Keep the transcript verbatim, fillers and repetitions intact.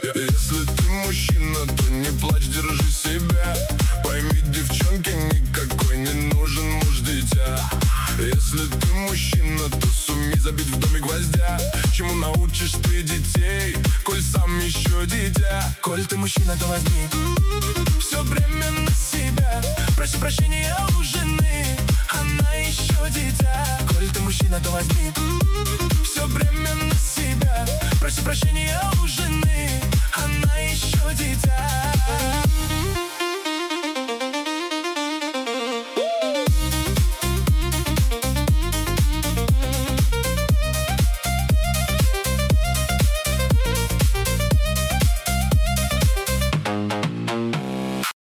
Если ты мужчина, то не плачь, держи себя. Пойми, девчонке никакой не нужен муж-дитя. Если ты мужчина, то сумей забить в доме гвоздя. Чему научишь ты детей, коль сам еще дитя? Коль ты мужчина, то возьми все бремя на себя. Проси прощения у жены, она еще дитя. Коль ты мужчина, то возьми все бремя на себя. Проси прощения у жены, она еще дитя.